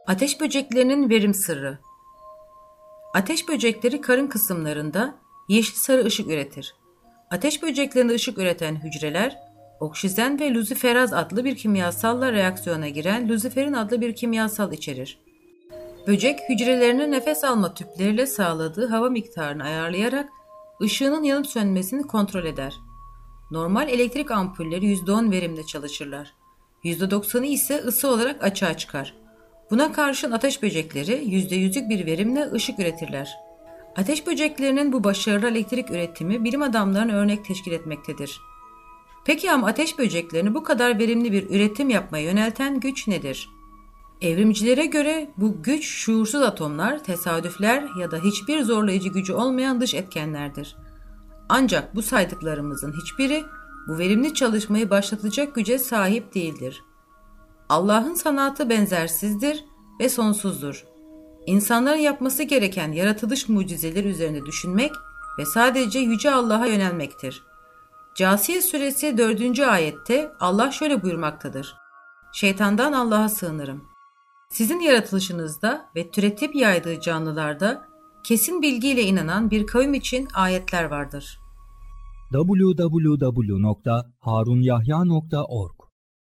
Ateş böceklerinin verim sırrı. Ateş böcekleri karın kısımlarında yeşil sarı ışık üretir. Ateş böceklerinde ışık üreten hücreler, oksijen ve luziferaz adlı bir kimyasalla reaksiyona giren luziferin adlı bir kimyasal içerir. Böcek hücrelerine nefes alma tüpleriyle sağladığı hava miktarını ayarlayarak ışığının yanıp sönmesini kontrol eder. Normal elektrik ampulleri %10 verimle çalışırlar. %90'ı ise ısı olarak açığa çıkar. Buna karşın ateş böcekleri %100'lük bir verimle ışık üretirler. Ateş böceklerinin bu başarılı elektrik üretimi bilim adamlarına örnek teşkil etmektedir. Peki ama ateş böceklerini bu kadar verimli bir üretim yapmaya yönelten güç nedir? Evrimcilere göre bu güç şuursuz atomlar, tesadüfler ya da hiçbir zorlayıcı gücü olmayan dış etkenlerdir. Ancak bu saydıklarımızın hiçbiri bu verimli çalışmayı başlatacak güce sahip değildir. Allah'ın sanatı benzersizdir ve sonsuzdur. İnsanların yapması gereken yaratılış mucizeleri üzerine düşünmek ve sadece Yüce Allah'a yönelmektir. Câsiye suresi 4. ayette Allah şöyle buyurmaktadır. Şeytandan Allah'a sığınırım. Sizin yaratılışınızda ve türetip yaydığı canlılarda kesin bilgiyle inanan bir kavim için ayetler vardır. www.harunyahya.org